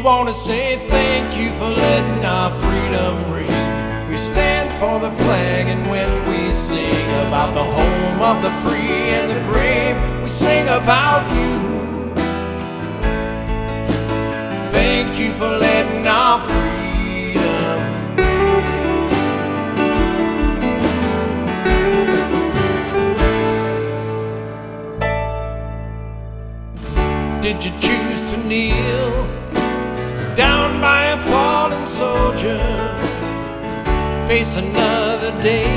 want to say thank you for letting our freedom ring. We stand for the flag, and when we sing about the home of the free and the brave, we sing about you. Thank you for letting our freedom ring. Did you choose to kneel down by a fallen soldier, face another day,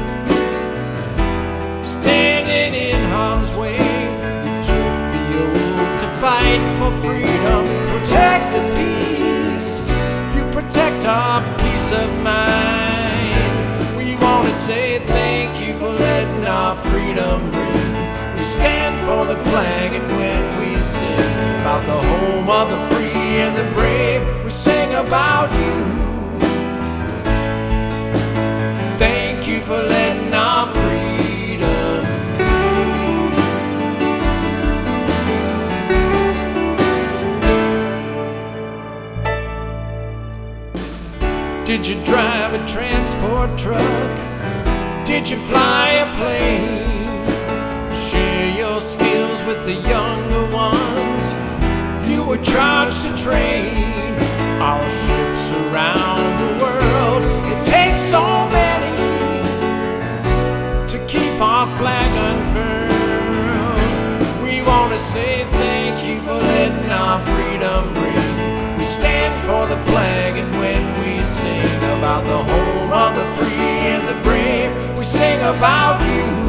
standing in harm's way? You took the oath to fight for freedom, protect the peace, you protect our peace of mind. We want to say thank you for letting our freedom ring. We stand for the flag, and when we sing about the home of the free and the brave, we sing about you. Thank you for letting our freedom ring. Did you drive a transport truck? Did you fly a plane? Share your skills with the younger ones you were charged to train. Our ships around the world, it takes so many to keep our flag unfurled. We want to say thank you for letting our freedom ring. We stand for the flag, and when we sing about the home of the free and the brave, we sing about you.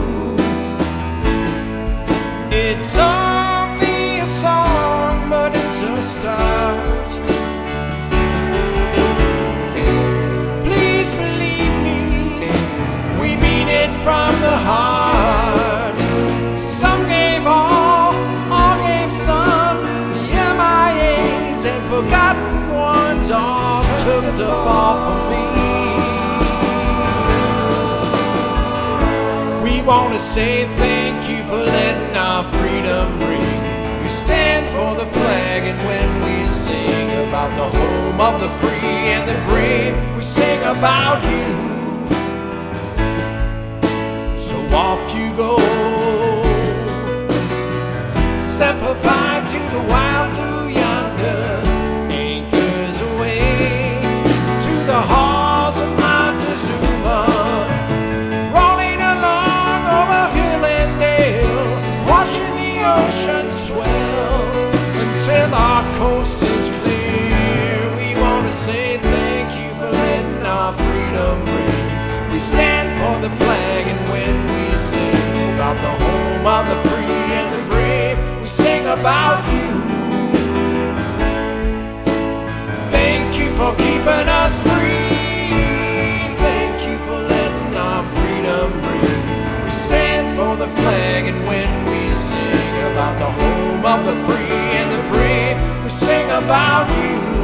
It's only a song, but it's a start. Please believe me, we mean it from the heart. Some gave all gave some. The MIAs and forgotten ones all took the fall for me. We want to say thank you for letting our freedom ring. We stand for the flag, and when we sing about the home of the free and the brave, we sing about you. So off you go, Semper Fi to the wild blue yonder, anchors away to the halls of Montezuma, rolling along over hill and dale, watching the ocean swell until our coast is clear. We want to say thank you for letting our freedom ring. We stand for the flag, and when we sing about the home of the free and the brave, we sing about you. Thank you for keeping us free. Thank you for letting our freedom ring. We stand for the flag, and when we sing about the home of the free and the brave, we sing about you.